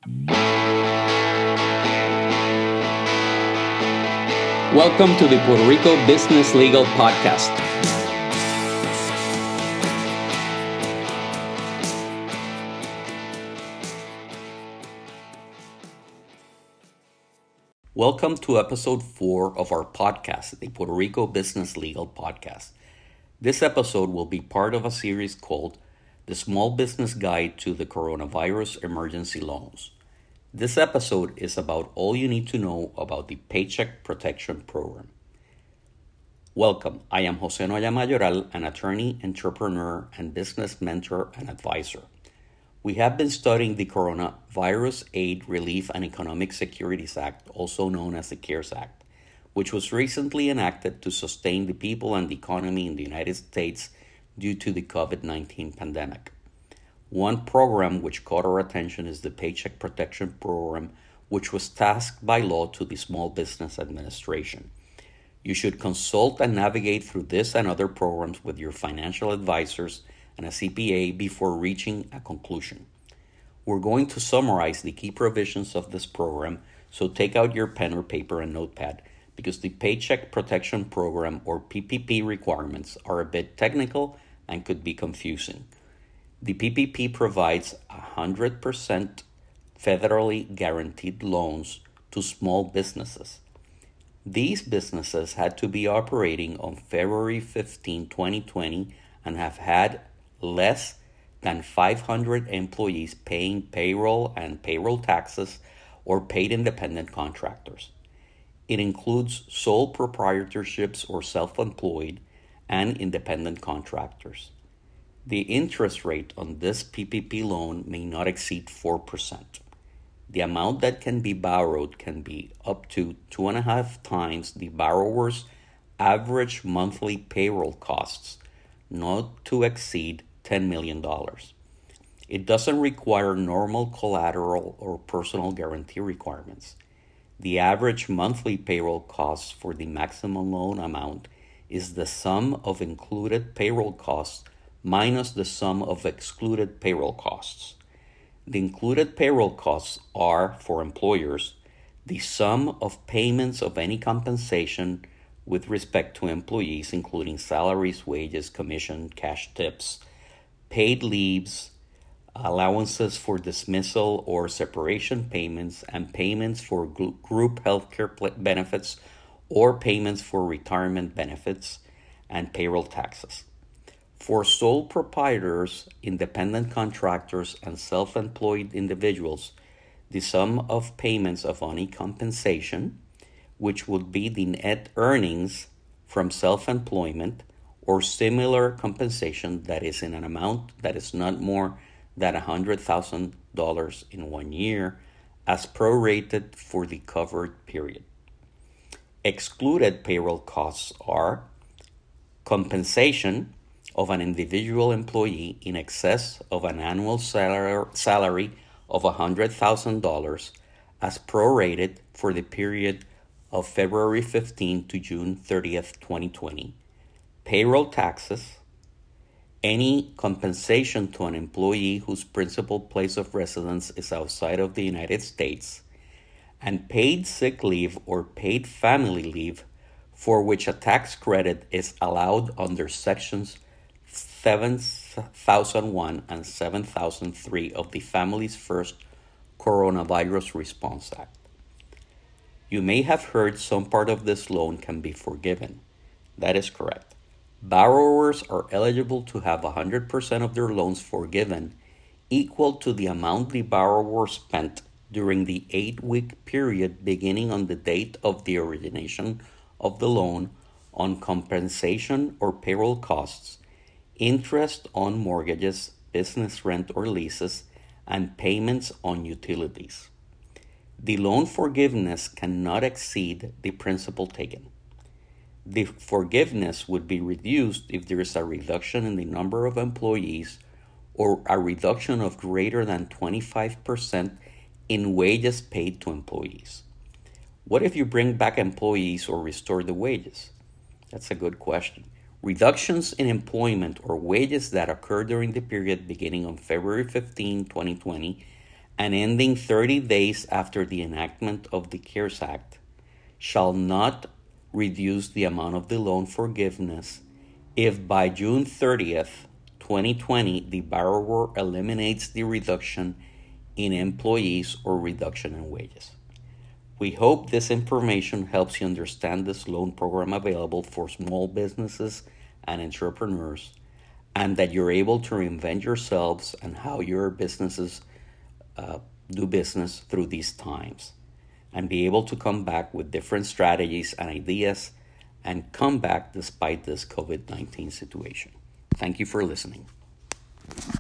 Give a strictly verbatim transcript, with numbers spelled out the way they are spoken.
Welcome to the Puerto Rico Business Legal Podcast. Welcome to episode four of our podcast, the Puerto Rico Business Legal Podcast. This episode will be part of a series called The Small Business Guide to the Coronavirus Emergency Loans. This episode is about all you need to know about the Paycheck Protection Program. Welcome. I am Jose Noya Mayoral, an attorney, entrepreneur, and business mentor and advisor. We have been studying the Coronavirus Aid, Relief, and Economic Securities Act, also known as the CARES Act, which was recently enacted to sustain the people and the economy in the United States due to the covid nineteen pandemic. One program which caught our attention is the Paycheck Protection Program, which was tasked by law to the Small Business Administration. You should consult and navigate through this and other programs with your financial advisors and a C P A before reaching a conclusion. We're going to summarize the key provisions of this program, so take out your pen or paper and notepad, because the Paycheck Protection Program, or P P P, requirements are a bit technical and could be confusing. The P P P provides one hundred percent federally guaranteed loans to small businesses. These businesses had to be operating on February fifteenth, twenty twenty, and have had less than five hundred employees paying payroll and payroll taxes or paid independent contractors. It includes sole proprietorships or self-employed and independent contractors. The interest rate on this P P P loan may not exceed four percent. The amount that can be borrowed can be up to two and a half times the borrower's average monthly payroll costs, not to exceed ten million dollars. It doesn't require normal collateral or personal guarantee requirements. The average monthly payroll costs for the maximum loan amount is the sum of included payroll costs minus the sum of excluded payroll costs. The included payroll costs are, for employers, the sum of payments of any compensation with respect to employees, including salaries, wages, commission, cash tips, paid leaves, allowances for dismissal or separation payments, and payments for group healthcare benefits or payments for retirement benefits, and payroll taxes. For sole proprietors, independent contractors, and self-employed individuals, the sum of payments of any compensation, which would be the net earnings from self-employment or similar compensation that is in an amount that is not more than one hundred thousand dollars in one year, as prorated for the covered period. Excluded payroll costs are compensation of an individual employee in excess of an annual salary salary of one hundred thousand dollars as prorated for the period of February fifteenth to June thirtieth, twenty twenty, payroll taxes, any compensation to an employee whose principal place of residence is outside of the United States, and paid sick leave or paid family leave for which a tax credit is allowed under sections seven thousand one and seven thousand three of the Families First Coronavirus Response Act. You may have heard some part of this loan can be forgiven. That is correct. Borrowers are eligible to have one hundred percent of their loans forgiven, equal to the amount the borrower spent during the eight-week period beginning on the date of the origination of the loan on compensation or payroll costs, interest on mortgages, business rent or leases, and payments on utilities. The loan forgiveness cannot exceed the principal taken. The forgiveness would be reduced if there is a reduction in the number of employees or a reduction of greater than twenty-five percent in wages paid to employees. What if you bring back employees or restore the wages? That's a good question. Reductions in employment or wages that occur during the period beginning on February fifteenth, twenty twenty, and ending thirty days after the enactment of the CARES Act shall not reduce the amount of the loan forgiveness if by June thirtieth, twenty twenty, the borrower eliminates the reduction in employees or reduction in wages. We hope this information helps you understand this loan program available for small businesses and entrepreneurs, and that you're able to reinvent yourselves and how your businesses uh, do business through these times, and be able to come back with different strategies and ideas and come back despite this COVID nineteen situation. Thank you for listening.